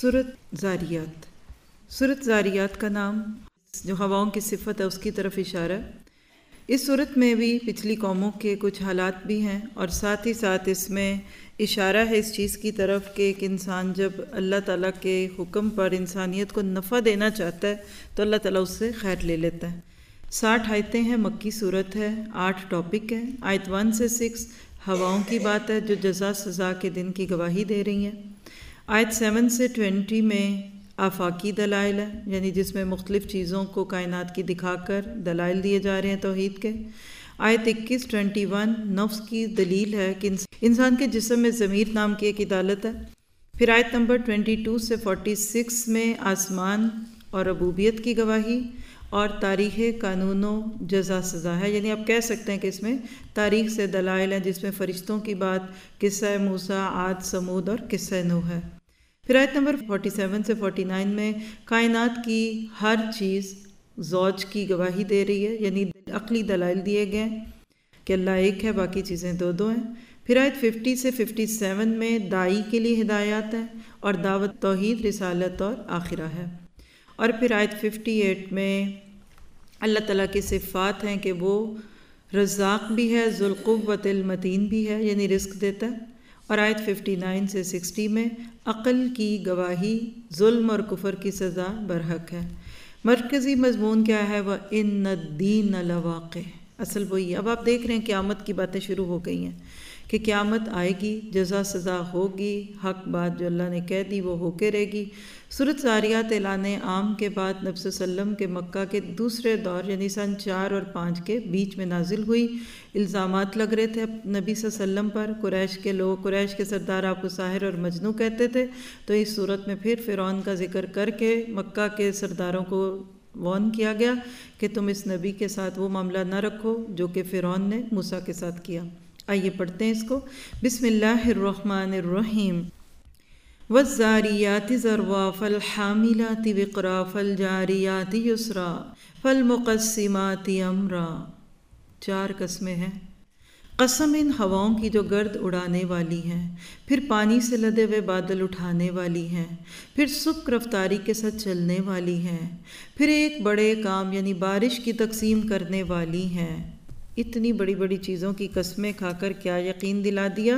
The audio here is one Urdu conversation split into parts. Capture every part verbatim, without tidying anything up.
سورۃ زاریات۔ سورۃ زاریات کا نام جو ہواؤں کی صفت ہے اس کی طرف اشارہ ہے۔ اس سورت میں بھی پچھلی قوموں کے کچھ حالات بھی ہیں اور ساتھ ہی ساتھ اس میں اشارہ ہے اس چیز کی طرف کہ ایک انسان جب اللہ تعالیٰ کے حکم پر انسانیت کو نفع دینا چاہتا ہے تو اللہ تعالیٰ اس سے خیر لے لیتا ہے۔ ساٹھ آیتیں ہیں، مکی صورت ہے، آٹھ ٹاپک ہیں۔ آیت ون سے سکس ہواؤں کی بات ہے جو جزا سزا کے دن کی گواہی دے رہی ہیں۔ آیت سیون سے ٹوینٹی میں آفاقی دلائل ہے، یعنی جس میں مختلف چیزوں کو کائنات کی دکھا کر دلائل دیے جا رہے ہیں توحید کے۔ آیت اکیس ٹوینٹی ون نفس کی دلیل ہے کہ انسان کے جسم میں ضمیر نام کی ایک عدالت ہے۔ پھر آیت نمبر ٹوینٹی ٹو سے فورٹی سکس میں آسمان اور ربوبیت کی گواہی اور تاریخ قانون و جزا سزا ہے، یعنی آپ کہہ سکتے ہیں کہ اس میں تاریخ سے دلائل ہیں جس میں فرشتوں کی بات، قصہ موسیٰ، عاد، سمود اور قصہ نوح ہے۔ پھر آیت نمبر فورٹی سیون سے فورٹی نائن میں کائنات کی ہر چیز زوج کی گواہی دے رہی ہے، یعنی عقلی دلائل دیے گئے ہیں کہ اللہ ایک ہے، باقی چیزیں دو دو ہیں۔ پھر آیت ففٹی سے ففٹی سیون میں دائی کے لیے ہدایات ہیں اور دعوت توحید، رسالت اور آخرہ ہے۔ اور پھر آیت ففٹی ایٹ میں اللہ تعالیٰ کی صفات ہیں کہ وہ رزاق بھی ہے، ذو القوۃ المتین بھی ہے، یعنی رزق دیتا ہے۔ اور آیت ففٹی نائن سے سکسٹی میں عقل کی گواہی، ظلم اور کفر کی سزا برحق ہے۔ مرکزی مضمون کیا ہے؟ وَإِنَّ الدِّينَ لَوَاقِعٌ، اصل وہی۔ اب آپ دیکھ رہے ہیں قیامت کی باتیں شروع ہو گئی ہیں کہ قیامت آئے گی، جزا سزا ہوگی، حق بات جو اللہ نے کہہ دی وہ ہو کے رہے گی۔ سورۃ زاریات اعلان عام کے بعد نبی صلی اللہ علیہ وسلم کے مکہ کے دوسرے دور یعنی سن چار اور پانچ کے بیچ میں نازل ہوئی۔ الزامات لگ رہے تھے نبی صلی اللہ علیہ وسلم پر، قریش کے لوگ، قریش کے سردار آپ کو ساحر اور مجنوں کہتے تھے، تو اس صورت میں پھر فرعون کا ذکر کر کے مکہ کے سرداروں کو وارن کیا گیا کہ تم اس نبی کے ساتھ وہ معاملہ نہ رکھو جو کہ فرعون نے موسیٰ کے ساتھ کیا۔ آئیے پڑھتے ہیں اس کو۔ بسم اللہ الرحمن الرحیم۔ والزاریات ذروا فالحاملات وقرا فالجاریات یسرا فالمقسمات امرا۔ چار قسمیں ہیں۔ قسم ان ہواؤں کی جو گرد اڑانے والی ہیں، پھر پانی سے لدے ہوئے بادل اٹھانے والی ہیں، پھر سبک رفتاری کے ساتھ چلنے والی ہیں، پھر ایک بڑے کام یعنی بارش کی تقسیم کرنے والی ہیں۔ اتنی بڑی بڑی چیزوں کی قسمیں کھا کر کیا یقین دلا دیا؟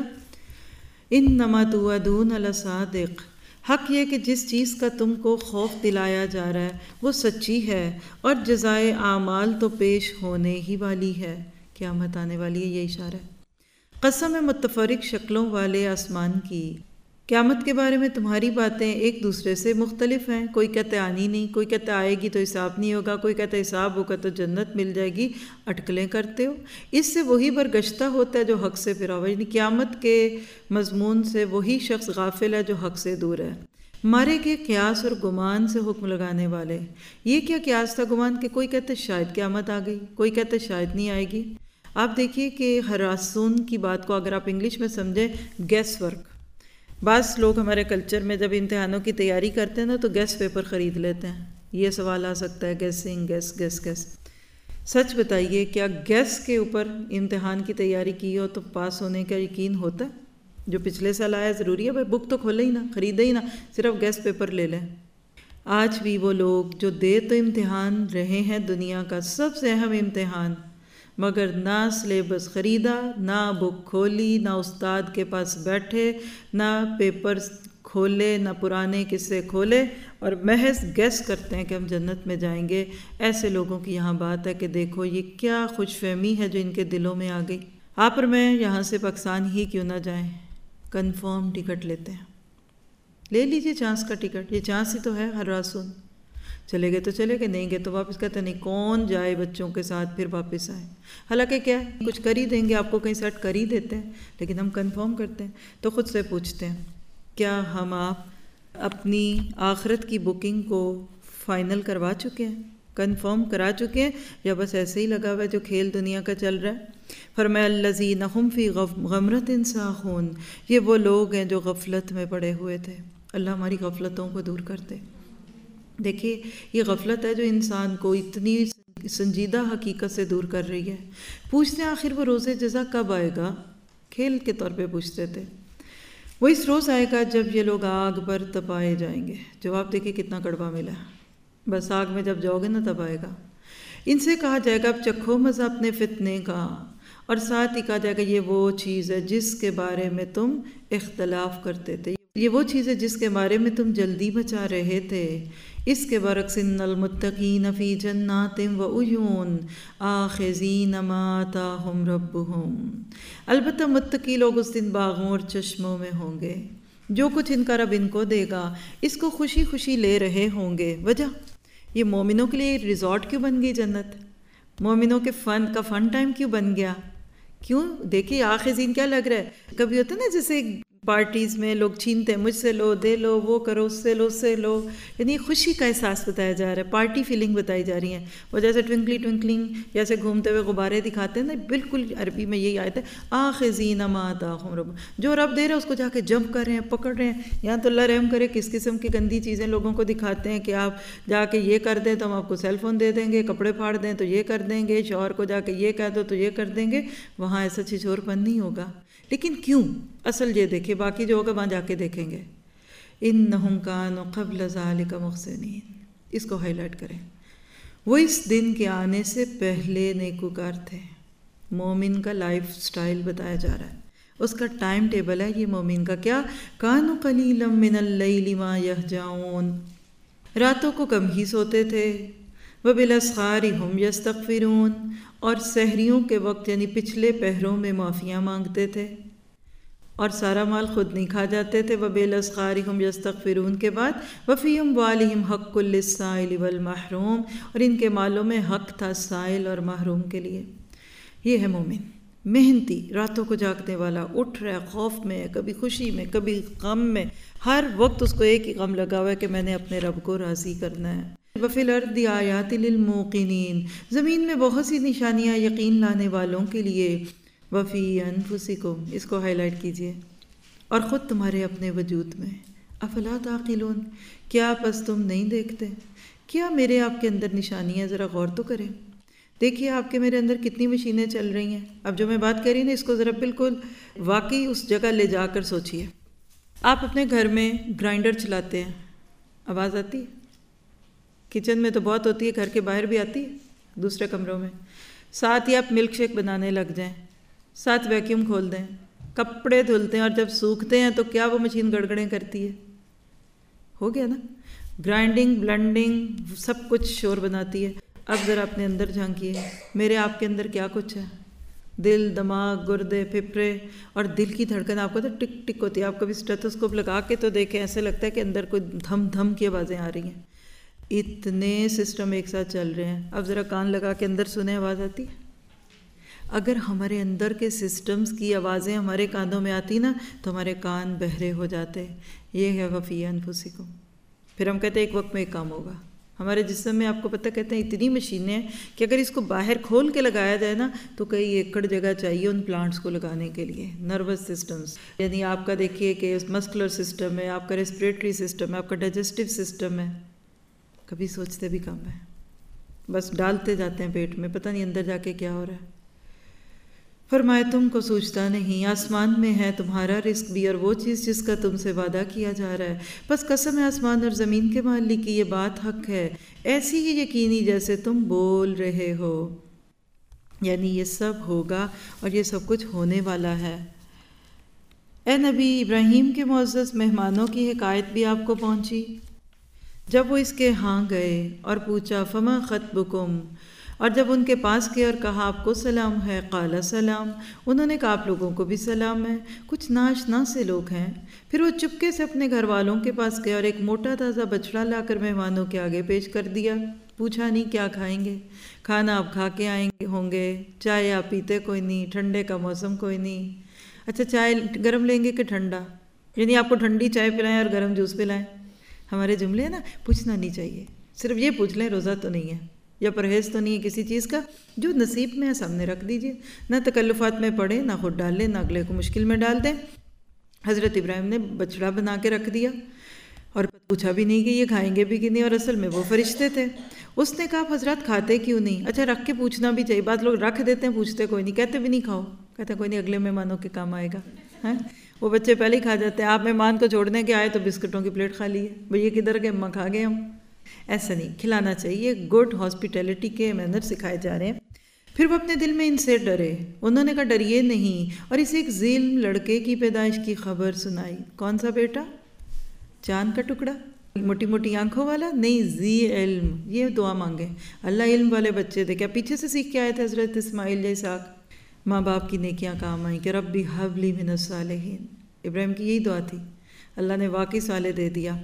انما توعدون لصادق، حق یہ کہ جس چیز کا تم کو خوف دلایا جا رہا ہے وہ سچی ہے اور جزائے اعمال تو پیش ہونے ہی والی ہے، قیامت آنے والی ہے، یہ اشارہ ہے۔ قسم ہے متفرق شکلوں والے آسمان کی، قیامت کے بارے میں تمہاری باتیں ایک دوسرے سے مختلف ہیں۔ کوئی کہتا ہے آنی نہیں، کوئی کہتا ہے آئے گی تو حساب نہیں ہوگا، کوئی کہتا ہے حساب ہوگا تو جنت مل جائے گی، اٹکلیں کرتے ہو۔ اس سے وہی برگشتہ ہوتا ہے جو حق سے پھرا ہوا، یعنی قیامت کے مضمون سے وہی شخص غافل ہے جو حق سے دور ہے۔ مارے کے قیاس اور گمان سے حکم لگانے والے، یہ کیا قیاس تھا گمان کہ کوئی کہتا ہے شاید قیامت آ گئی، کوئی کہتا ہے شاید نہیں آئے گی۔ آپ دیکھیے کہ ہراسون کی بات کو اگر آپ انگلش میں سمجھیں، گیس ورک۔ بعض لوگ ہمارے کلچر میں جب امتحانوں کی تیاری کرتے ہیں نا تو گیس پیپر خرید لیتے ہیں، یہ سوال آ سکتا ہے گیسنگ، گیس گیس گیس۔ سچ بتائیے کیا گیس کے اوپر امتحان کی تیاری کی ہو تو پاس ہونے کا یقین ہوتا ہے؟ جو پچھلے سال آیا ضروری ہے بھائی بک تو کھولے ہی نا، خریدے ہی نا، صرف گیس پیپر لے لیں۔ آج بھی وہ لوگ جو دے تو امتحان رہے ہیں دنیا کا سب سے اہم امتحان، مگر نہ سلیبس خریدا، نہ بک کھولی، نہ استاد کے پاس بیٹھے، نہ پیپر کھولے، نہ پرانے قصے کھولے، اور محض گیس کرتے ہیں کہ ہم جنت میں جائیں گے۔ ایسے لوگوں کی یہاں بات ہے کہ دیکھو یہ کیا خوش فہمی ہے جو ان کے دلوں میں آ گئی۔ آپ اور میں یہاں سے پاکستان ہی کیوں نہ جائیں، کنفرم ٹکٹ لیتے ہیں، لے لیجیے چانس کا ٹکٹ، یہ چانس ہی تو ہے ہر راسون۔ چلے گئے تو چلے گئے، نہیں گئے تو واپس کہتے نہیں کون جائے بچوں کے ساتھ پھر واپس آئے۔ حالانکہ کیا ہے کچھ کر ہی دیں گے، آپ کو کہیں سیٹ کر ہی دیتے ہیں، لیکن ہم کنفرم کرتے ہیں۔ تو خود سے پوچھتے ہیں کیا ہم آپ اپنی آخرت کی بکنگ کو فائنل کروا چکے ہیں، کنفرم کرا چکے ہیں، یا بس ایسے ہی لگا ہوا ہے جو کھیل دنیا کا چل رہا ہے؟ فرمایا الذین ھم فی غمرۃ ساہون، یہ وہ لوگ ہیں جو غفلت میں پڑے ہوئے تھے۔ اللہ ہماری غفلتوں کو دور کر دے۔ دیکھیے یہ غفلت ہے جو انسان کو اتنی سنجیدہ حقیقت سے دور کر رہی ہے۔ پوچھتے ہیں آخر وہ روز جزا کب آئے گا، کھیل کے طور پہ پوچھتے تھے۔ وہ اس روز آئے گا جب یہ لوگ آگ پر تپائے جائیں گے. جواب دیکھیں کتنا کڑوا ملا. بس آگ میں جب جاؤ گے نا تب آئے گا. ان سے کہا جائے گا اب چکھو مزہ اپنے فتنے کا، اور ساتھ ہی کہا جائے گا یہ وہ چیز ہے جس کے بارے میں تم اختلاف کرتے تھے، یہ وہ چیز ہے جس کے بارے میں تم جلدی مچا رہے تھے. اس کے برعکس ان المتقین فی جنات و عیون آخذین ما آتاہم ربہم، البتہ متقی لوگ اس دن باغوں اور چشموں میں ہوں گے. جو کچھ ان کا رب ان کو دے گا اس کو خوشی خوشی لے رہے ہوں گے. وجہ یہ مومنوں کے لیے ریزورٹ کیوں بن گئی جنت؟ مومنوں کے فن کا فن ٹائم کیوں بن گیا؟ کیوں؟ دیکھیے آخذین کیا لگ رہا ہے، کبھی ہوتا ہے نا جیسے پارٹیز میں لوگ چھینتے ہیں، مجھ سے لو، دے لو، وہ کرو، اس سے لو، اس سے لو، یعنی خوشی کا احساس بتایا جا رہا ہے، پارٹی فیلنگ بتائی جا رہی ہیں. وہ جیسے ٹوئنکلی ٹوئنکلنگ جیسے گھومتے ہوئے غبارے دکھاتے ہیں نا، بالکل عربی میں یہی آیت ہے آخذین ما آتاہم رب، جو رب دے رہا ہے اس کو جا کے جمپ کر رہے ہیں، پکڑ رہے ہیں. یہاں تو اللہ رحم کرے کس قسم کی گندی چیزیں لوگوں کو دکھاتے ہیں کہ آپ جا کے یہ کر دیں تو ہم آپ کو سیل فون دے دیں گے، کپڑے پھاڑ دیں تو یہ کر دیں گے، شوہر کو جا کے یہ کہہ دو تو یہ کر دیں گے. وہاں ایسا چھچور پن نہیں ہوگا. لیکن کیوں؟ اصل یہ دیکھیں، باقی جو ہوگا وہاں جا کے دیکھیں گے. انہم کانوا قبل ذالک محسنین، اس کو ہائی لائٹ کریں. وہ اس دن کے آنے سے پہلے نیکوکار تھے. مومن کا لائف سٹائل بتایا جا رہا ہے، اس کا ٹائم ٹیبل ہے یہ مومن کا. کیا؟ کانوا قلیلا من اللیل ما یہجعون، راتوں کو کم ہی سوتے تھے. وبالاسحار ہم یستغفرون، اور سحریوں کے وقت یعنی پچھلے پہروں میں معافیاں مانگتے تھے اور سارا مال خود نہیں کھا جاتے تھے. وبالاسحار ہم یستغفرون کے بعد وفی اموالہم حق للسائل والمحروم، اور ان کے مالوں میں حق تھا سائل اور محروم کے لیے. یہ ہے مومن، محنتی، راتوں کو جاگنے والا، اٹھ رہا ہے، خوف میں ہے، کبھی خوشی میں، کبھی غم میں، ہر وقت اس کو ایک ہی غم لگا ہوا ہے کہ میں نے اپنے رب کو راضی کرنا ہے. وفی الارض آیات للموقنین، زمین میں بہت سی نشانیاں یقین لانے والوں کے لیے. وفی انفسکم، اس کو ہائی لائٹ کیجئے، اور خود تمہارے اپنے وجود میں. افلا تعقلون، کیا پس تم نہیں دیکھتے؟ کیا میرے آپ کے اندر نشانیاں؟ ذرا غور تو کریں. دیکھیے آپ کے میرے اندر کتنی مشینیں چل رہی ہیں. اب جو میں بات کر رہی ہوں نا اس کو ذرا بالکل واقعی اس جگہ لے جا کر سوچیے. آپ اپنے گھر میں گرائنڈر چلاتے ہیں، آواز آتی ہے؟ کچن میں تو بہت ہوتی ہے، گھر کے باہر بھی آتی ہے، دوسرے کمروں میں. ساتھ ہی آپ ملک شیک بنانے لگ جائیں، ساتھ ویکیوم کھول دیں، کپڑے دھلتے ہیں، اور جب سوکھتے ہیں تو کیا وہ مشین گڑگڑیں کرتی ہے؟ ہو گیا نا؟ گرائنڈنگ، بلنڈنگ، سب کچھ شور بناتی ہے. اب ذرا اپنے اندر جھانکیے، میرے آپ کے اندر کیا کچھ ہے؟ دل، دماغ، گردے، پھپھڑے، اور دل کی دھڑکن آپ کو تو ٹک ٹک ہوتی ہے. آپ کبھی اسٹیتھوسکوپ لگا کے تو دیکھیں، ایسے لگتا ہے کہ اندر کوئی دھم دھم کی آوازیں آ رہی ہیں. اتنے سسٹم ایک ساتھ چل رہے ہیں. اب ذرا کان لگا کے اندر سنیں، آواز آتی ہے؟ اگر ہمارے اندر کے سسٹمز کی آوازیں ہمارے کانوں میں آتی نا تو ہمارے کان بہرے ہو جاتے. یہ ہے وفی انفسکم. پھر ہم کہتے ہیں ایک وقت میں ایک کام ہوگا. ہمارے جسم میں آپ کو پتہ کہتے ہیں اتنی مشینیں ہیں کہ اگر اس کو باہر کھول کے لگایا جائے نا تو کئی ایکڑ جگہ چاہیے ان پلانٹس کو لگانے کے لیے. نروس سسٹمز، یعنی آپ کا دیکھیے کہ مسکولر سسٹم ہے، آپ کا ریسپریٹری سسٹم ہے، آپ کا ڈائجسٹیو سسٹم ہے. کبھی سوچتے بھی کم ہے، بس ڈالتے جاتے ہیں پیٹ میں، پتہ نہیں اندر جا کے کیا ہو رہا ہے. فرمائے تم کو سوچتا نہیں، آسمان میں ہے تمہارا رزق بھی اور وہ چیز جس کا تم سے وعدہ کیا جا رہا ہے. بس قسم ہے آسمان اور زمین کے مالک کی، یہ بات حق ہے، ایسی ہی یقینی جیسے تم بول رہے ہو. یعنی یہ سب ہوگا اور یہ سب کچھ ہونے والا ہے. اے نبی ابراہیم کے معزز مہمانوں کی حکایت بھی آپ کو پہنچی جب وہ اس کے ہاں گئے اور پوچھا فما خطبکم، اور جب ان کے پاس گئے اور کہا آپ کو سلام ہے، قال سلام، انہوں نے کہا آپ لوگوں کو بھی سلام ہے، کچھ ناشنا سے لوگ ہیں. پھر وہ چپکے سے اپنے گھر والوں کے پاس گئے اور ایک موٹا تازہ بچڑا لا کر مہمانوں کے آگے پیش کر دیا. پوچھا نہیں کیا کھائیں گے، کھانا آپ کھا کے آئیں گے ہوں گے، چائے آپ پیتے کوئی نہیں، ٹھنڈے کا موسم کوئی نہیں. اچھا چائے گرم لیں گے کہ ٹھنڈا؟ یعنی آپ کو ٹھنڈی چائے پلائیں اور گرم جوس پلائیں. ہمارے جملے ہیں نا، پوچھنا نہیں چاہیے، صرف یہ پوچھ لیں روزہ تو نہیں ہے یا پرہیز تو نہیں ہے کسی چیز کا، جو نصیب میں ہے سامنے رکھ دیجئے. نہ تکلفات میں پڑے، نہ خود ڈال لیں، نہ اگلے کو مشکل میں ڈال دیں. حضرت ابراہیم نے بچڑا بنا کے رکھ دیا اور پوچھا بھی نہیں کہ یہ کھائیں گے بھی کہ نہیں، اور اصل میں وہ فرشتے تھے. اس نے کہا آپ حضرات کھاتے کیوں نہیں؟ اچھا رکھ کے پوچھنا بھی چاہیے، بعض لوگ رکھ دیتے ہیں پوچھتے کوئی نہیں، کہتے بھی نہیں کھاؤ، کہتے کوئی نہیں اگلے مہمانوں کے کام آئے گا. ہاں وہ بچے پہلے ہی کھا جاتے ہیں. آپ مہمان کو چھوڑنے کے آئے تو بسکٹوں کی پلیٹ کھا لی ہے, بھئی یہ کدھر گئے, اماں کھا گئے ہم. ایسا نہیں, کھلانا چاہیے. گڈ ہاسپٹیلٹی کے مینر سکھائے جا رہے ہیں. پھر وہ اپنے دل میں ان سے ڈرے. انہوں نے کہا ڈریے نہیں, اور اسے ایک ظلم لڑکے کی پیدائش کی خبر سنائی. کون سا بیٹا؟ چاند کا ٹکڑا, موٹی موٹی آنکھوں والا نہیں, ذی علم. یہ دعا مانگے اللہ علم والے بچے دے. کیا پیچھے سے سیکھ کے آئے تھے حضرت اسماعیل یا اسحاق؟ ماں باپ کی نیکیاں کام آئیں کہ ربی حب لی من الصالحین. ابراہیم کی یہی دعا تھی, اللہ نے واقعی صالح دے دیا.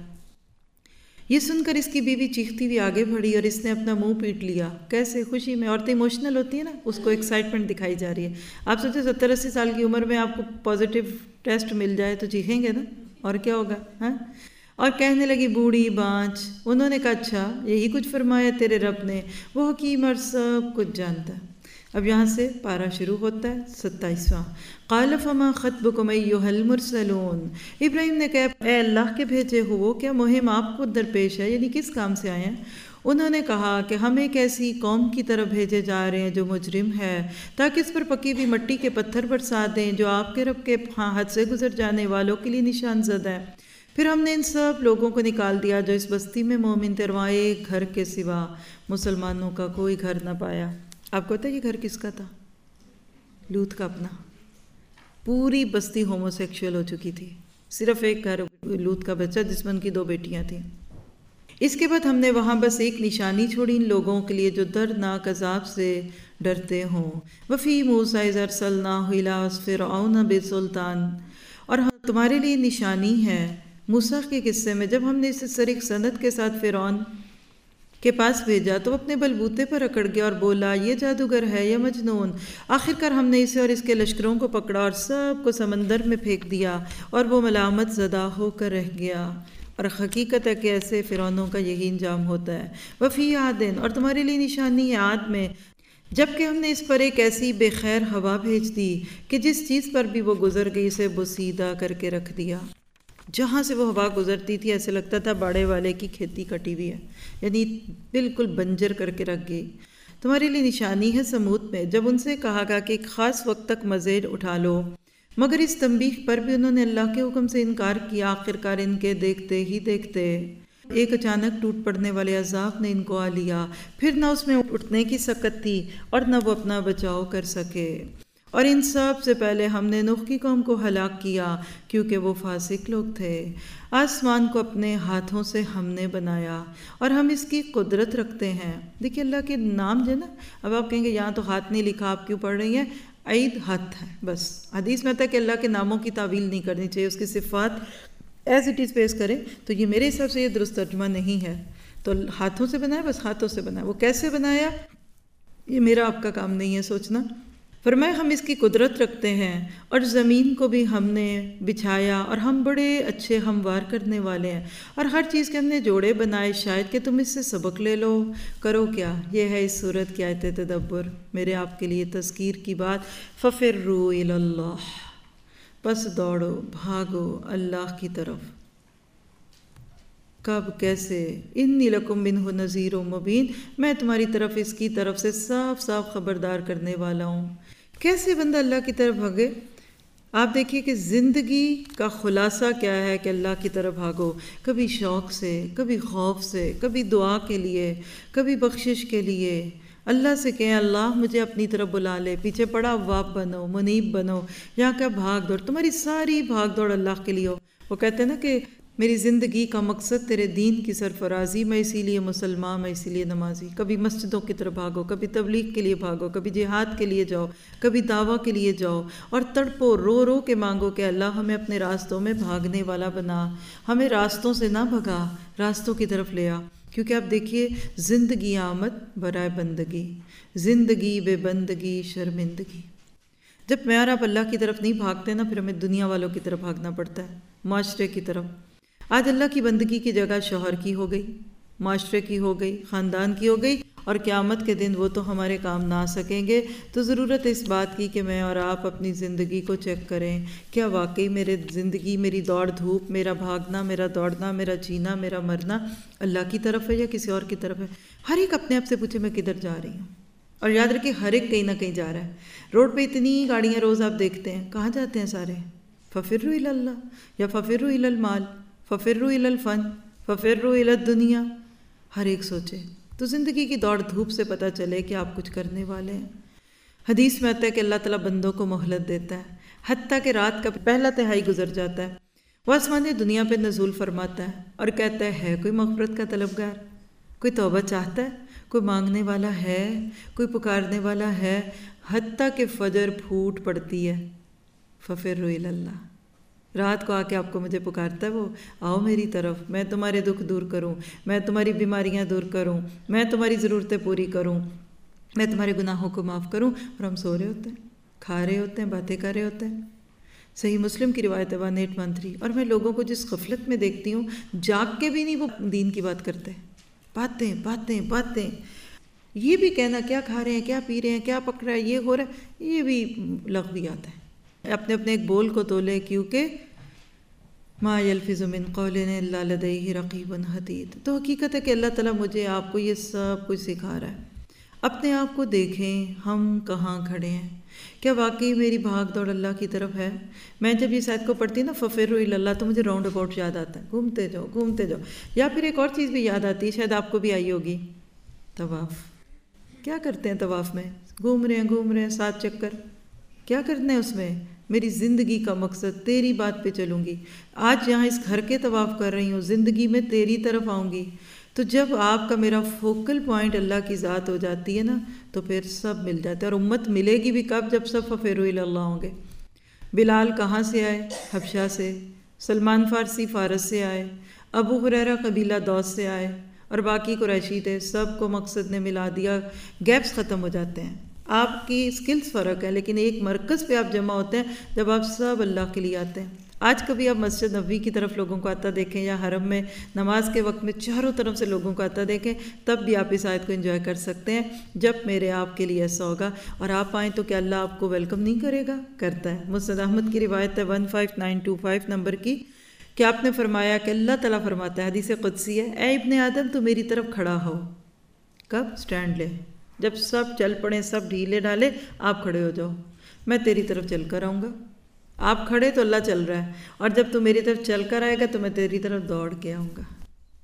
یہ سن کر اس کی بیوی چیختی ہوئی آگے بڑھی اور اس نے اپنا منہ پیٹ لیا. کیسے؟ خوشی میں. عورتیں ایموشنل ہوتی ہیں نا, اس کو ایکسائٹمنٹ دکھائی جا رہی ہے. آپ سوچیں ستر اسی سال کی عمر میں آپ کو پازیٹیو ٹیسٹ مل جائے تو چیخیں گے نا, اور کیا ہوگا. ہاں, اور کہنے لگی بوڑھی بانچ. انہوں نے کہا اچھا یہی کچھ فرمایا تیرے رب نے, وہ حکیم اور سب کچھ جانتا ہے. اب یہاں سے پارہ شروع ہوتا ہے, ستائیسواں. قال فما خطبکم ایھا المرسلون. ابراہیم نے کہا اے اللہ کے بھیجے ہو, کیا مہم آپ کو درپیش ہے, یعنی کس کام سے آئے ہیں؟ انہوں نے کہا کہ ہم ایک ایسی قوم کی طرف بھیجے جا رہے ہیں جو مجرم ہے, تاکہ اس پر پکی ہوئی مٹی کے پتھر برسا دیں جو آپ کے رب کے ہاں حد سے گزر جانے والوں کے لیے نشان زد ہے. پھر ہم نے ان سب لوگوں کو نکال دیا جو اس بستی میں مومن تھے, اور وہاں ایک گھر کے سوا مسلمانوں کا کوئی گھر نہ پایا. آپ کو پتہ ہے یہ گھر کس کا تھا؟ لوط کا اپنا. پوری بستی ہومو سیکشول ہو چکی تھی, صرف ایک گھر لوط کا بچہ جس میں ان کی دو بیٹیاں تھیں. اس کے بعد ہم نے وہاں بس ایک نشانی چھوڑی ان لوگوں کے لیے جو دردناک عذاب سے ڈرتے ہوں. وفی موسیٰ اذ ارسلناہ الی فرعون بسلطان. اور تمہارے لیے نشانی ہے موسیٰ کے قصے میں, جب ہم نے اسے سرخ سند کے ساتھ فرعون کے پاس بھیجا تو وہ اپنے بلبوتے پر اکڑ گیا اور بولا یہ جادوگر ہے یا مجنون. آخر کار ہم نے اسے اور اس کے لشکروں کو پکڑا اور سب کو سمندر میں پھینک دیا, اور وہ ملامت زدہ ہو کر رہ گیا. اور حقیقت ہے کہ ایسے فرعونوں کا یہی انجام ہوتا ہے. وفی عادٍ. اور تمہارے لیے نشانی ہے عاد میں, جبکہ ہم نے اس پر ایک ایسی بے خیر ہوا بھیج دی کہ جس چیز پر بھی وہ گزر گئی اسے بوسیدہ کر کے رکھ دیا. جہاں سے وہ ہوا گزرتی تھی ایسے لگتا تھا باڑے والے کی کھیتی کٹی ہوئی ہے, یعنی بالکل بنجر کر کے رکھ گئی. تمہارے لیے نشانی ہے سمود میں, جب ان سے کہا گیا کہ ایک خاص وقت تک مزے اٹھا لو, مگر اس تنبیہ پر بھی انہوں نے اللہ کے حکم سے انکار کیا. آخر کار ان کے دیکھتے ہی دیکھتے ایک اچانک ٹوٹ پڑنے والے عذاب نے ان کو آ لیا. پھر نہ اس میں اٹھنے کی سکت تھی اور نہ وہ اپنا بچاؤ کر سکے. اور ان سب سے پہلے ہم نے نوح کی قوم کو ہلاک کیا کیونکہ وہ فاسق لوگ تھے. آسمان کو اپنے ہاتھوں سے ہم نے بنایا اور ہم اس کی قدرت رکھتے ہیں. دیکھیے اللہ کے نام جو ہے نا, اب آپ کہیں گے یہاں تو ہاتھ نہیں لکھا, آپ کیوں پڑھ رہی ہیں؟ عید ہاتھ ہے بس. حدیث میں آتا ہے کہ اللہ کے ناموں کی تعویل نہیں کرنی چاہیے, اس کی صفات ایز اٹ از پیش کریں. تو یہ میرے حساب سے یہ درست ترجمہ نہیں ہے. تو ہاتھوں سے بنایا, بس ہاتھوں سے بنایا. وہ کیسے بنایا یہ میرا آپ کا کام نہیں ہے سوچنا. فرمایا ہم اس کی قدرت رکھتے ہیں, اور زمین کو بھی ہم نے بچھایا, اور ہم بڑے اچھے ہموار کرنے والے ہیں, اور ہر چیز کے ہم نے جوڑے بنائے شاید کہ تم اس سے سبق لے لو. کرو کیا؟ یہ ہے اس صورت کی آیت تدبر, میرے آپ کے لیے تذکیر کی بات. ففروا الی اللہ. بس دوڑو, بھاگو اللہ کی طرف. کب, کیسے؟ انی لکم منہ نذیر مبین. میں تمہاری طرف اس کی طرف سے صاف صاف خبردار کرنے والا ہوں. کیسے بندہ اللہ کی طرف بھاگے؟ آپ دیکھیے کہ زندگی کا خلاصہ کیا ہے کہ اللہ کی طرف بھاگو. کبھی شوق سے, کبھی خوف سے, کبھی دعا کے لیے, کبھی بخشش کے لیے. اللہ سے کہیں اللہ مجھے اپنی طرف بلا لے, پیچھے پڑا اواب بنو, منیب بنو. یہاں کا بھاگ دوڑ, تمہاری ساری بھاگ دوڑ اللہ کے لیے ہو. وہ کہتے ہیں نا کہ میری زندگی کا مقصد تیرے دین کی سرفرازی, میں اسی لیے مسلمان, میں اسی لیے نمازی. کبھی مسجدوں کی طرف بھاگو, کبھی تبلیغ کے لیے بھاگو, کبھی جہاد کے لیے جاؤ, کبھی دعویٰ کے لیے جاؤ, اور تڑپو, رو رو کے مانگو کہ اللہ ہمیں اپنے راستوں میں بھاگنے والا بنا, ہمیں راستوں سے نہ بھگا, راستوں کی طرف لے آ. کیونکہ آپ دیکھیے زندگی آمد برائے بندگی, زندگی بے بندگی شرمندگی. جب میں اور آپ اللہ کی طرف نہیں بھاگتے نا, پھر ہمیں دنیا والوں کی طرف بھاگنا پڑتا ہے, معاشرے کی طرف. آج اللہ کی بندگی کی جگہ شوہر کی ہو گئی, معاشرے کی ہو گئی, خاندان کی ہو گئی, اور قیامت کے دن وہ تو ہمارے کام نہ آ سکیں گے. تو ضرورت ہے اس بات کی کہ میں اور آپ اپنی زندگی کو چیک کریں. کیا واقعی میرے زندگی, میری دوڑ دھوپ, میرا بھاگنا, میرا دوڑنا, میرا جینا, میرا مرنا اللہ کی طرف ہے یا کسی اور کی طرف ہے؟ ہر ایک اپنے آپ سے پوچھے میں کدھر جا رہی ہوں. اور یاد رکھیں ہر ایک کہیں نہ کہیں جا رہا ہے. روڈ پہ اتنی گاڑیاں روز آپ دیکھتے ہیں, کہاں جاتے ہیں سارے؟ ففروا الی اللہ یا ففروا الی المال، ففروا الی الفن، ففروا الی الدنیا. ہر ایک سوچے تو زندگی کی دوڑ دھوپ سے پتہ چلے کہ آپ کچھ کرنے والے ہیں. حدیث میں آتا ہے کہ اللہ تعالیٰ بندوں کو مہلت دیتا ہے حتیٰ کہ رات کا پہلا تہائی گزر جاتا ہے. وہ آسمان دنیا پہ نزول فرماتا ہے اور کہتا ہے ہے کوئی مغفرت کا طلبگار، کوئی توبہ چاہتا ہے، کوئی مانگنے والا ہے، کوئی پکارنے والا ہے. حتیٰ کہ فجر پھوٹ پڑتی ہے. ففروا الی اللہ، رات کو آ کے آپ کو مجھے پکارتا ہے وہ، آؤ میری طرف، میں تمہارے دکھ دور کروں، میں تمہاری بیماریاں دور کروں، میں تمہاری ضرورتیں پوری کروں، میں تمہارے گناہوں کو معاف کروں. اور ہم سو رہے ہوتے ہیں، کھا رہے ہوتے ہیں، باتیں کر رہے ہوتے ہیں. صحیح مسلم کی روایت ہے ون ایٹ ون تھری. اور میں لوگوں کو جس غفلت میں دیکھتی ہوں جاگ کے بھی نہیں وہ دین کی بات کرتے، باتیں باتیں باتیں. یہ بھی کہنا کیا کھا رہے ہیں، کیا پی رہے ہیں، کیا پک رہا ہے، یہ ہو رہا ہے، یہ بھی لغویات ہے. اپنے اپنے ایک بول کو تولے، کیونکہ ما یلفظ من قول الا لدیہ رقیب حتید. تو حقیقت ہے کہ اللہ تعالیٰ مجھے آپ کو یہ سب کچھ سکھا رہا ہے. اپنے آپ کو دیکھیں ہم کہاں کھڑے ہیں، کیا واقعی میری بھاگ دوڑ اللہ کی طرف ہے؟ میں جب یہ سائد کو پڑھتی نا ففروا الی اللہ تو مجھے راؤنڈ اباؤٹ یاد آتا ہے، گھومتے جاؤ گھومتے جاؤ. یا پھر ایک اور چیز بھی یاد آتی ہے، شاید آپ کو بھی آئی ہوگی، طواف. کیا کرتے ہیں طواف میں؟ گھوم رہے ہیں گھوم رہے ہیں سات چکر. کیا کرنا ہے اس میں؟ میری زندگی کا مقصد تیری بات پہ چلوں گی. آج یہاں اس گھر کے طواف کر رہی ہوں، زندگی میں تیری طرف آؤں گی. تو جب آپ کا میرا فوکل پوائنٹ اللہ کی ذات ہو جاتی ہے نا تو پھر سب مل جاتا ہے. اور امت ملے گی بھی کب؟ جب سب ففروا الی اللہ ہوں گے. بلال کہاں سے آئے؟ حبشہ سے. سلمان فارسی فارس سے آئے. ابو ہریرہ قبیلہ دوس سے آئے، اور باقی قریشی تھے. سب کو مقصد نے ملا دیا. گیپس ختم ہو جاتے ہیں. آپ کی سکلز فرق ہے لیکن ایک مرکز پہ آپ جمع ہوتے ہیں جب آپ سب اللہ کے لیے آتے ہیں. آج کبھی آپ مسجد نبوی کی طرف لوگوں کو آتا دیکھیں یا حرم میں نماز کے وقت میں چاروں طرف سے لوگوں کو آتا دیکھیں، تب بھی آپ اس آیت کو انجوائے کر سکتے ہیں. جب میرے آپ کے لیے ایسا ہوگا اور آپ آئیں تو کیا اللہ آپ کو ویلکم نہیں کرے گا؟ کرتا ہے. مسند احمد کی روایت ہے one five nine two five number کی کہ آپ نے فرمایا کہ اللہ تعالیٰ فرماتا ہے، حدیث قدسی ہے، اے ابن آدم تو میری طرف کھڑا ہو. کب؟ سٹینڈ لے. جب سب چل پڑیں، سب ڈھیلے ڈالے، آپ کھڑے ہو جاؤ، میں تیری طرف چل کر آؤں گا. آپ کھڑے تو اللہ چل رہا ہے، اور جب تو میری طرف چل کر آئے گا تو میں تیری طرف دوڑ کے آؤں گا.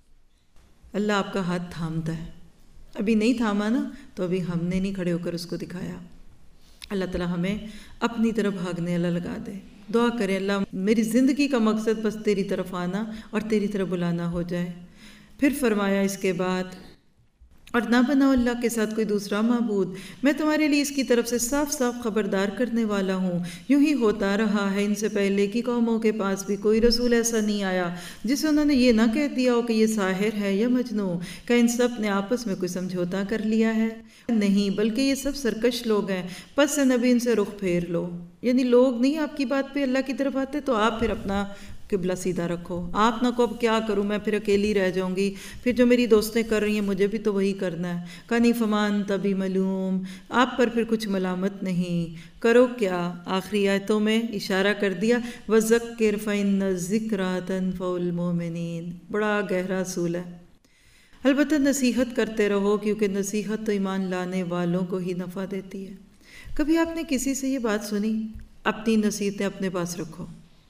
اللہ آپ کا ہاتھ تھامتا ہے. ابھی نہیں تھاما نا تو ابھی ہم نے نہیں کھڑے ہو کر اس کو دکھایا. اللہ تعالیٰ ہمیں اپنی طرف بھاگنے اللہ لگا دے. دعا کریں اللہ میری زندگی کا مقصد بس تیری طرف آنا اور تیری طرف بلانا ہو جائے. پھر فرمایا اس کے بعد، اور نہ بناؤ اللہ کے ساتھ کوئی دوسرا معبود، میں تمہارے لیے اس کی طرف سے صاف صاف خبردار کرنے والا ہوں. یوں ہی ہوتا رہا ہے ان سے پہلے کی قوموں کے پاس بھی کوئی رسول ایسا نہیں آیا جسے انہوں نے یہ نہ کہہ دیا ہو کہ یہ ساحر ہے یا مجنون. کہ ان سب نے آپس میں کوئی سمجھوتا کر لیا ہے؟ نہیں، بلکہ یہ سب سرکش لوگ ہیں. پس سے نبی ان سے رخ پھیر لو. یعنی لوگ نہیں آپ کی بات پہ اللہ کی طرف آتے تو آپ پھر اپنا قبلہ سیدھا رکھو. آپ نہ کو اب کیا کروں، میں پھر اکیلی رہ جاؤں گی، پھر جو میری دوستیں کر رہی ہیں مجھے بھی تو وہی کرنا ہے. کنی فمان تبھی ملوم، آپ پر پھر کچھ ملامت نہیں. کرو کیا؟ آخری آیتوں میں اشارہ کر دیا، وَذَكِّرْ فَإِنَّ الذِّكْرَىٰ تَنفَعُ الْمُؤْمِنِينَ. بڑا گہرا اصول ہے. البتہ نصیحت کرتے رہو، کیونکہ نصیحت تو ایمان لانے والوں کو ہی نفع دیتی ہے. کبھی آپ نے کسی سے یہ بات سنی، اپنی نصیحتیں اپنے پاس رکھو،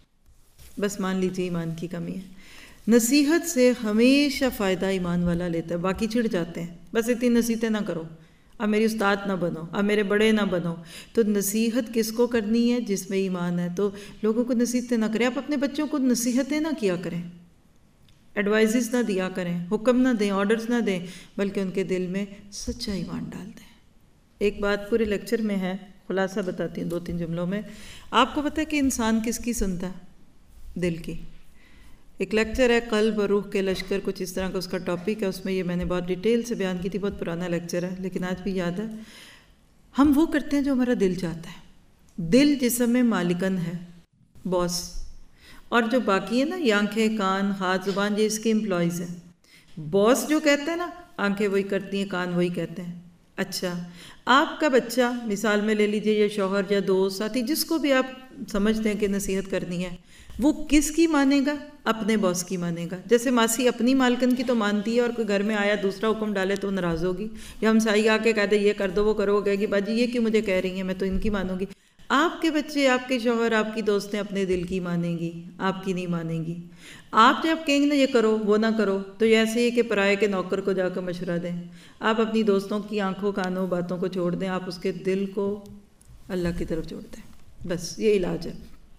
بس مان لیجیے ایمان کی کمی ہے. نصیحت سے ہمیشہ فائدہ ایمان والا لیتا ہے. باقی چھڑ جاتے ہیں، بس اتنی نصیحتیں نہ کرو، اب میری استاد نہ بنو، اب میرے بڑے نہ بنو. تو نصیحت کس کو کرنی ہے؟ جس میں ایمان ہے. تو لوگوں کو نصیحتیں نہ کریں. آپ اپنے بچوں کو نصیحتیں نہ کیا کریں، ایڈوائزز نہ دیا کریں، حکم نہ دیں، آرڈرز نہ دیں، بلکہ ان کے دل میں سچا ایمان ڈال دیں. ایک بات پورے لیکچر میں ہے، خلاصہ بتاتی ہوں دو تین جملوں میں. آپ کو پتہ ہے کہ انسان کس کی سنتا ہے؟ دل کی. ایک لیکچر ہے قلب اور روح کے لشکر، کچھ اس طرح کا اس کا ٹاپک ہے. اس میں یہ میں نے بہت ڈیٹیل سے بیان کی تھی، بہت پرانا لیکچر ہے لیکن آج بھی یاد ہے. ہم وہ کرتے ہیں جو ہمارا دل چاہتا ہے. دل جسم میں مالکن ہے، باس، اور جو باقی ہے نا یہ آنکھیں، کان، ہاتھ، زبان، یہ اس کے امپلائیز ہیں. باس جو کہتے ہیں نا، آنکھیں وہی کرتی ہیں، کان وہی کہتے ہیں. اچھا، آپ کا بچہ مثال میں لے لیجئے، یا شوہر یا دوست ساتھی، جس کو بھی آپ سمجھتے ہیں کہ نصیحت کرنی ہے، وہ کس کی مانے گا؟ اپنے باس کی مانے گا. جیسے ماسی اپنی مالکن کی تو مانتی ہے، اور کوئی گھر میں آیا دوسرا حکم ڈالے تو ناراض ہوگی، یا ہمسائی آ کے کہہ دے یہ کر دو، وہ کرو، وہ کہے گی باجی یہ کیوں مجھے کہہ رہی ہیں، میں تو ان کی مانوں گی. آپ کے بچے، آپ کے شوہر، آپ کی دوستیں اپنے دل کی مانیں گی، آپ کی نہیں مانیں گی۔ آپ جب کہیں گے نا یہ کرو وہ نہ کرو، تو ایسے ہی کہ پرائے کے نوکر کو جا کر مشورہ دیں۔ آپ اپنی دوستوں کی آنکھوں کانوں باتوں کو چھوڑ دیں، آپ اس کے دل کو اللہ کی طرف چھوڑ دیں۔ بس یہ علاج ہے۔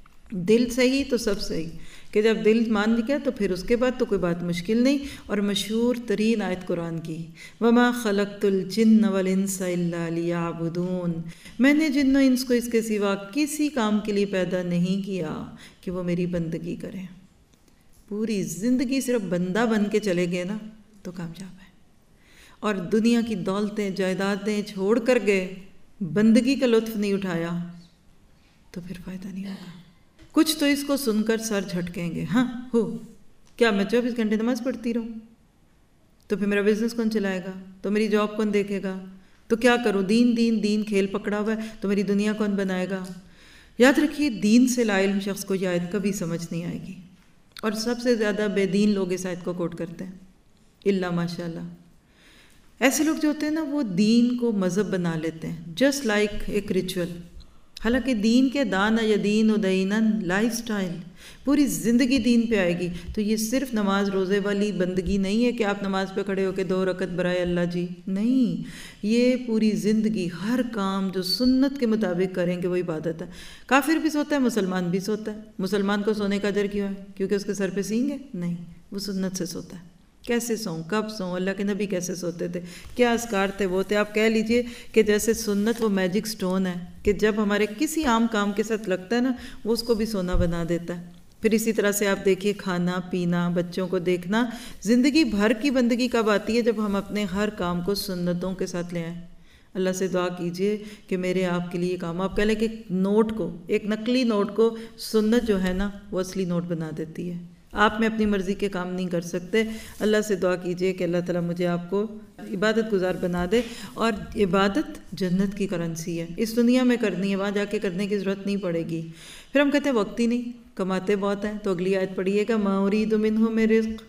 دل صحیح تو سب صحیح، کہ جب دل مان گیا تو پھر اس کے بعد تو کوئی بات مشکل نہیں۔ اور مشہور ترین آیت قرآن کی، وَمَا خَلَقْتُ الْجِنَّ وَالْإِنسَ إِلَّا لِيَعْبُدُونَ، میں نے جن و انس کو اس کے سوا کسی کام کے لیے پیدا نہیں کیا کہ وہ میری بندگی کریں۔ پوری زندگی صرف بندہ بن کے چلے گئے نا تو کامیاب ہے، اور دنیا کی دولتیں جائیدادیں چھوڑ کر گئے، بندگی کا لطف نہیں اٹھایا تو پھر فائدہ نہیں ہوگا۔ کچھ تو اس کو سن کر سر جھٹکیں گے، ہاں ہو کیا میں چوبیس گھنٹے نماز پڑھتی رہوں؟ تو پھر میرا بزنس کون چلائے گا؟ تو میری جاب کون دیکھے گا؟ تو کیا کروں؟ دین دین دین کھیل پکڑا ہوا ہے، تو میری دنیا کون بنائے گا؟ یاد رکھیے، دین سے لا علم شخص کو یہ آیت کبھی سمجھ نہیں آئے گی، اور سب سے زیادہ بے دین لوگ اس آیت کو کوٹ کرتے ہیں، الا ماشاء اللہ۔ ایسے لوگ جو ہوتے ہیں نا، وہ دین کو مذہب بنا لیتے ہیں، جسٹ لائک ایک ریچول۔ حالانکہ دین کے دانا یا دین و دینن لائف سٹائل، پوری زندگی دین پہ آئے گی۔ تو یہ صرف نماز روزے والی بندگی نہیں ہے کہ آپ نماز پہ کھڑے ہو کے دو رکعت برائے اللہ جی، نہیں، یہ پوری زندگی ہر کام جو سنت کے مطابق کریں گے وہ عبادت ہے۔ کافر بھی سوتا ہے، مسلمان بھی سوتا ہے۔ مسلمان کو سونے کا اجر کیوں ہے؟ کیونکہ اس کے سر پہ سینگ ہے؟ نہیں، وہ سنت سے سوتا ہے۔ کیسے سوؤں، کب سوؤں، اللہ کے نبی کیسے سوتے تھے، کیا اذکار تھے وہ تھے۔ آپ کہہ لیجئے کہ جیسے سنت وہ میجک سٹون ہے کہ جب ہمارے کسی عام کام کے ساتھ لگتا ہے نا، وہ اس کو بھی سونا بنا دیتا ہے۔ پھر اسی طرح سے آپ دیکھیے، کھانا پینا، بچوں کو دیکھنا، زندگی بھر کی بندگی کب آتی ہے؟ جب ہم اپنے ہر کام کو سنتوں کے ساتھ لے آئیں۔ اللہ سے دعا کیجئے کہ میرے آپ کے لیے کام، آپ کہہ لیں کہ نوٹ کو، ایک نقلی نوٹ کو سنت جو ہے نا وہ اصلی نوٹ بنا دیتی ہے۔ آپ میں اپنی مرضی کے کام نہیں کر سکتے۔ اللہ سے دعا کیجئے کہ اللہ تعالیٰ مجھے آپ کو عبادت گزار بنا دے، اور عبادت جنت کی کرنسی ہے، اس دنیا میں کرنی ہے، وہاں جا کے کرنے کی ضرورت نہیں پڑے گی۔ پھر ہم کہتے ہیں وقت ہی نہیں، کماتے بہت ہیں، تو اگلی آیت پڑھیے گا، مَا أُرِيدُ مِنْهُم مِّن رِزْقٍ،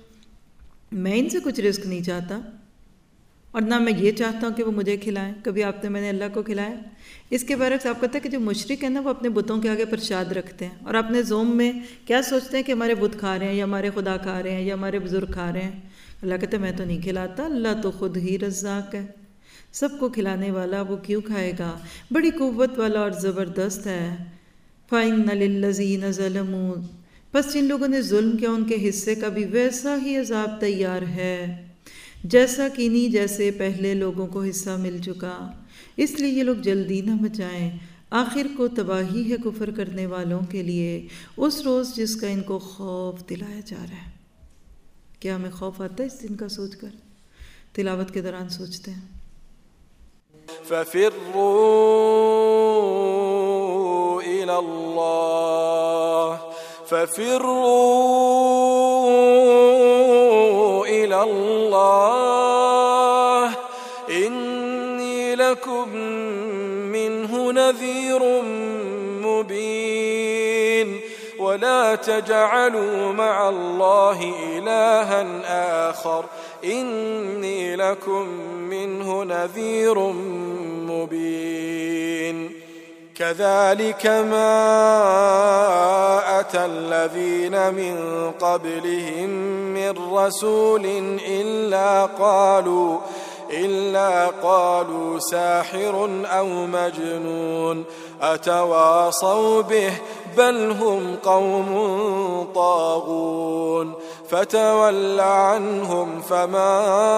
میں ان سے کچھ رزق نہیں چاہتا، اور نہ میں یہ چاہتا ہوں کہ وہ مجھے کھلائیں۔ کبھی آپ نے میں نے اللہ کو کھلایا؟ اس کے برعکس آپ کہتے ہیں کہ جو مشرک ہیں نا، وہ اپنے بتوں کے آگے پرشاد رکھتے ہیں، اور اپنے زوم میں کیا سوچتے ہیں کہ ہمارے بت کھا رہے ہیں، یا ہمارے خدا کھا رہے ہیں، یا ہمارے بزرگ کھا رہے ہیں۔ اللہ کہتے ہیں میں تو نہیں کھلاتا، اللہ تو خود ہی رزاق ہے، سب کو کھلانے والا، وہ کیوں کھائے گا؟ بڑی قوت والا اور زبردست ہے۔ فَإِنَّ لِلَّذِينَ ظَلَمُوا، پس جن لوگوں نے ظلم کیا ان کے حصے کا بھی ویسا ہی عذاب تیار ہے جیسا کینی جیسے پہلے لوگوں کو حصہ مل چکا، اس لیے یہ لوگ جلدی نہ مچائیں، آخر کو تباہی ہے کفر کرنے والوں کے لیے اس روز جس کا ان کو خوف دلایا جا رہا ہے۔ کیا ہمیں خوف آتا ہے اس دن کا سوچ کر؟ تلاوت کے دوران سوچتے ہیں۔ فَفِرُّوا إِلَى اللَّهِ فَفِرُّوا إِلَى اللَّهِ إِنِّي لَكُمْ مِنْهُ نَذِيرٌ مُبِينٌ وَلَا تَجْعَلُوا مَعَ اللَّهِ إِلَٰهًا آخَرَ إِنِّي لَكُمْ مِنْهُ نَذِيرٌ مُبِينٌ كَذَلِكَ مَا أَتَى الَّذِينَ مِنْ قَبْلِهِمْ مِنْ رَسُولٍ إِلَّا قَالُوا إِلَّا قَالُوا سَاحِرٌ أَوْ مَجْنُونٌ أَتَوَاصَوْا بِهِ بَلْ هُمْ قَوْمٌ طَاغُونَ فَتَوَلَّ عَنْهُمْ فَمَا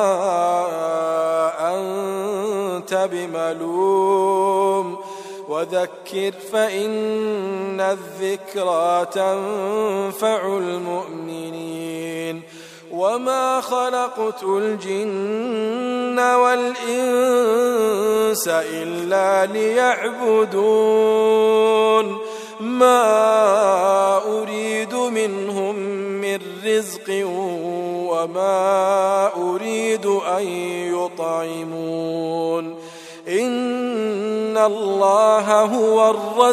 أَنْتَ بِمَلُومٍ وَذَكِّرْ فَإِنَّ الذِّكْرَى تَنفَعُ الْمُؤْمِنِينَ وَمَا خَلَقْتُ الْجِنَّ وَالْإِنسَ إِلَّا لِيَعْبُدُونَ مَا أُرِيدُ مِنْهُمْ مِنْ رِزْقٍ وَمَا أُرِيدُ أَنْ يُطْعِمُونَ إِنَّ اللَّهَ هُوَ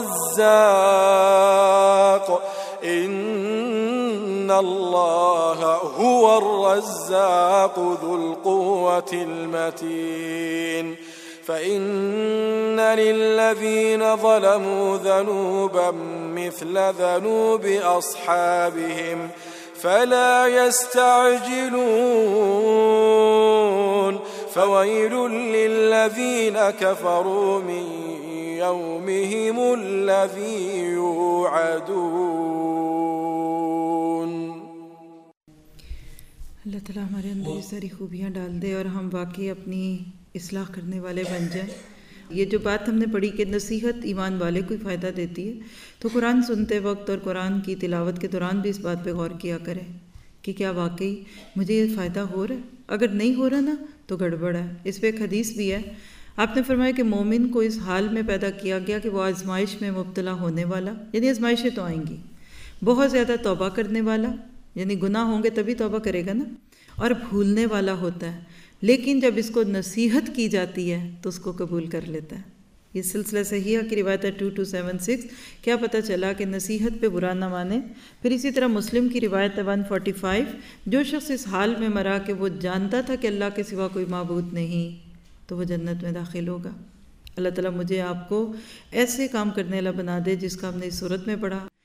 الرَّزَّاقُ إِنَّ اللَّهَ هُوَ الرَّزَّاقُ ذُو الْقُوَّةِ الْمَتِينُ فإن للذين ظلموا ذنوبا مثل ذنوب أصحابهم فلا يستعجلون فويل للذين كفروا من يومهم الذي يوعدون۔ اللہ تعالیٰ ہمارے اندر یہ ساری خوبیاں ڈال دے اور ہم واقعی اپنی اصلاح کرنے والے بن جائیں۔ یہ جو بات ہم نے پڑھی کہ نصیحت ایمان والے کو فائدہ دیتی ہے، تو قرآن سنتے وقت اور قرآن کی تلاوت کے دوران بھی اس بات پہ غور کیا کریں کہ کیا واقعی مجھے یہ فائدہ ہو رہا ہے؟ اگر نہیں ہو رہا نا تو گڑبڑ ہے۔ اس پہ ایک حدیث بھی ہے، آپ نے فرمایا کہ مومن کو اس حال میں پیدا کیا گیا کہ وہ آزمائش میں مبتلا ہونے والا، یعنی آزمائشیں تو آئیں گی، بہت زیادہ توبہ کرنے والا، یعنی گناہ ہوں گے تبھی توبہ کرے گا نا، اور بھولنے والا ہوتا ہے، لیکن جب اس کو نصیحت کی جاتی ہے تو اس کو قبول کر لیتا ہے۔ یہ سلسلہ صحیحہ کی روایت ہے ٹو ٹو سیون سکس۔ کیا پتہ چلا کہ نصیحت پہ برا نہ مانے۔ پھر اسی طرح مسلم کی روایت ہے ون فورٹی فائیو، جو شخص اس حال میں مرا کہ وہ جانتا تھا کہ اللہ کے سوا کوئی معبود نہیں تو وہ جنت میں داخل ہوگا۔ اللہ تعالیٰ مجھے آپ کو ایسے کام کرنے والا بنا دے جس کا ہم نے اس صورت میں پڑھا۔